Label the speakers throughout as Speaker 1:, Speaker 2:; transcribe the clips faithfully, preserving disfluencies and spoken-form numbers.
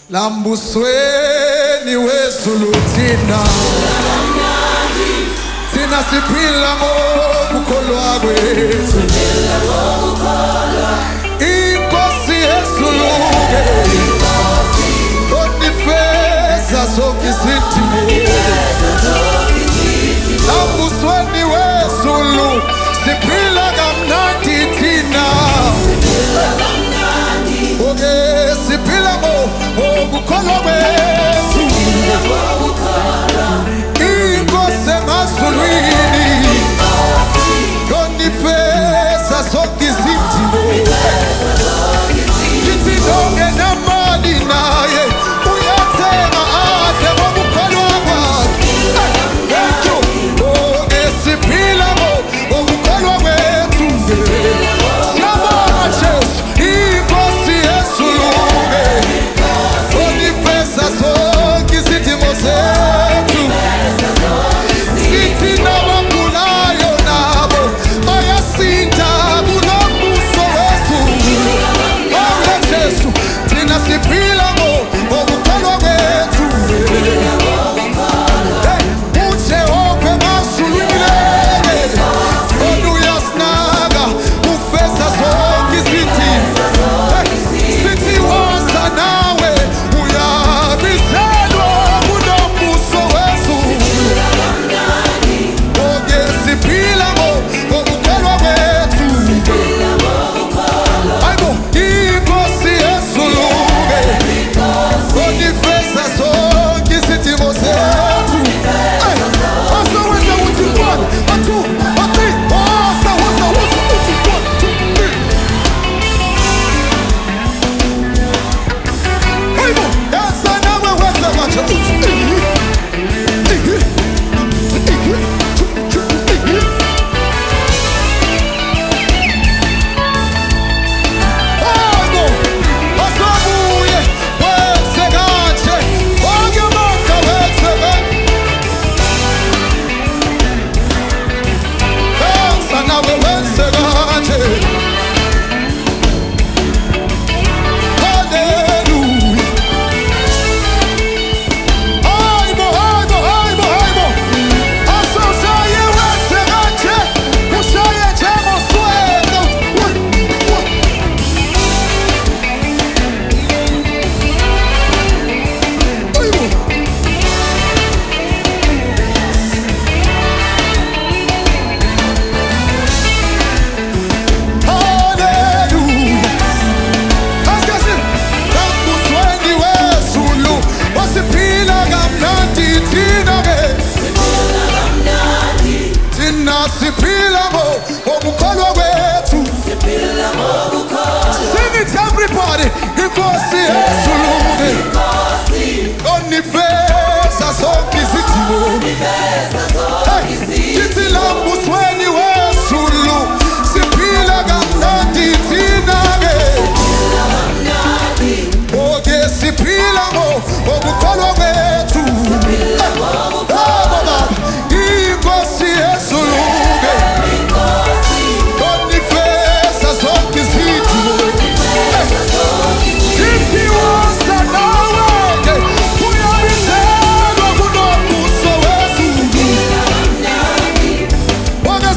Speaker 1: Lambusweni wesulutina Tina sipila mo Bukolwa kwetu Inkosi esuluge Onifeza sokisiti Lambusweni wesulu Sipila gamnati tina Oge sipila mo Bukolwa kwetu Inkosi masulwini Onifeza sokisiti Kitidonge na mali naye Uyatema ate Bukolwa kwetu Oge sipila mo Bukolwa kwetu Siama Jesu Inkosi esuluge Onifeza sokisiti mosetu Siti na wakulayo nabo Ayasinta bulomuso wesu Owe Jesu Tina sipila mo Obukolwa kwetu Uche ope masulwile Onu yasnaga Ufeza sokisiti Siti wasa nawe Uyabiselwa bulomuso wesu Oge sipila mo Obukolwa kwetu Aibo Inkosi esuluge Onifeza sokisiti mosetu Asa weza utikwana Atu, ati Asa weza weza utikwana Aibo Asa nawe weza wacha utikwana Sipila mo, Obukolwa kwetu. Sing it everybody. Inkosi esuluge. Onifeza sokisiti mo. Kiti lambusweni wesulu. Sipila gamnati tinage. Oge sipila mo, Obukolwa kwetu. Inkosi esuluge. Onifeza sokisiti mo. Kiti wasa nawe Uyabiselwa bulomuso wesu Oge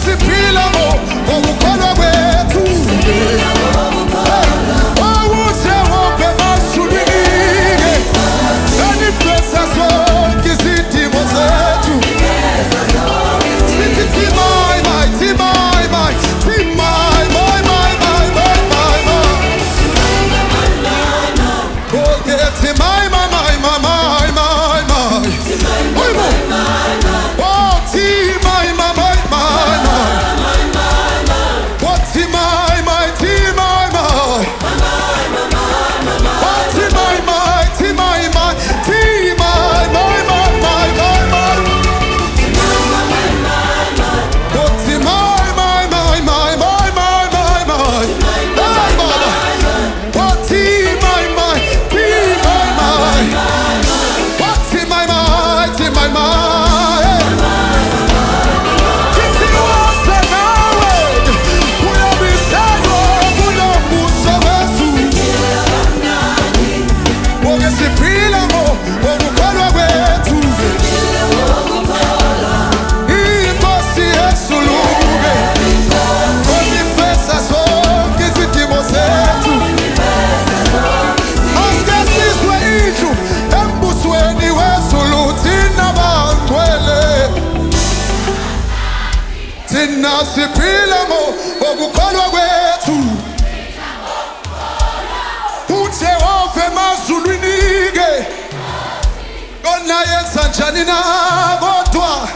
Speaker 1: Uyeza njani na kodwa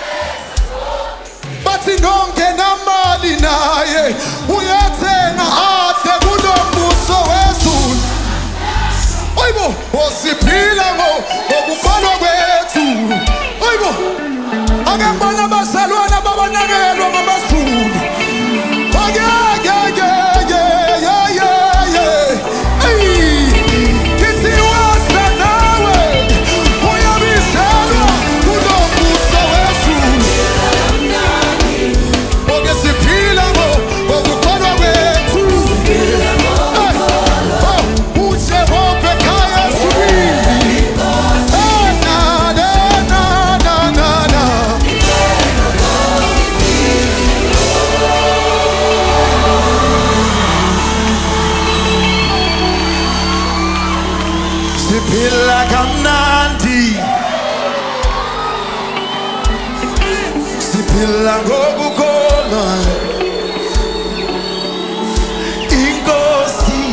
Speaker 1: bathi nongena mali naye uyathenga ade kunombuso wezulu. Oyibo osiphila ngokukholwa kwethu. Oyibo ake ngibona abazalwane babonakelwa ngabazulu. Siphila kamnandi, siphila ngokukholwa. Inkosi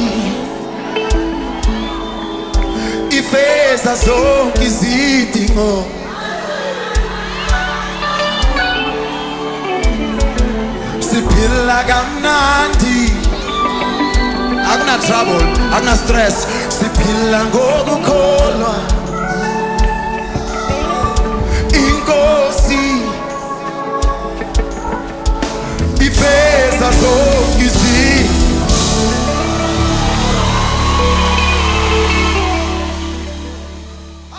Speaker 1: ifeza zonke izidingo. Siphila kamnandi, akuna trouble, akuna stress. Siphila ngokukholwa. Inkosi ifeza zonke